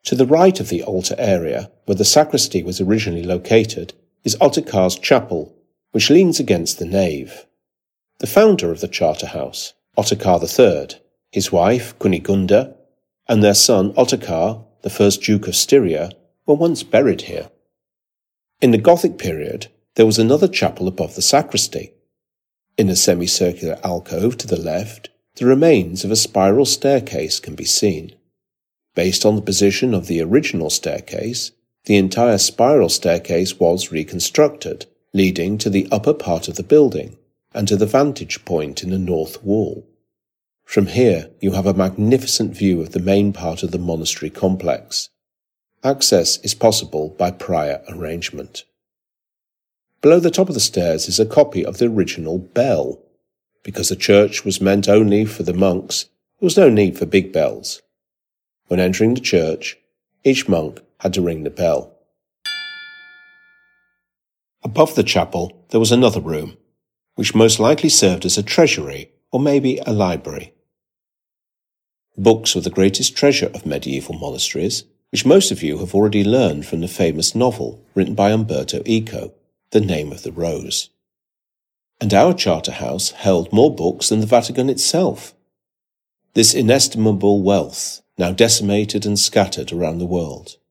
To the right of the altar area, where the sacristy was originally located, is Ottokar's chapel, which leans against the nave. The founder of the Charterhouse, Ottokar III, his wife Kunigunda, and their son Ottokar, the first Duke of Styria, were once buried here. In the Gothic period, there was another chapel above the sacristy. In a semicircular alcove to the left, the remains of a spiral staircase can be seen. Based on the position of the original staircase, the entire spiral staircase was reconstructed, leading to the upper part of the building and to the vantage point in the north wall. From here, you have a magnificent view of the main part of the monastery complex. Access is possible by prior arrangement. Below the top of the stairs is a copy of the original bell. Because the church was meant only for the monks, there was no need for big bells. When entering the church, each monk had to ring the bell. Above the chapel there was another room, which most likely served as a treasury or maybe a library. Books were the greatest treasure of medieval monasteries, which most of you have already learned from the famous novel written by Umberto Eco, The Name of the Rose. And our Charterhouse held more books than the Vatican itself. This inestimable wealth, now decimated and scattered around the world,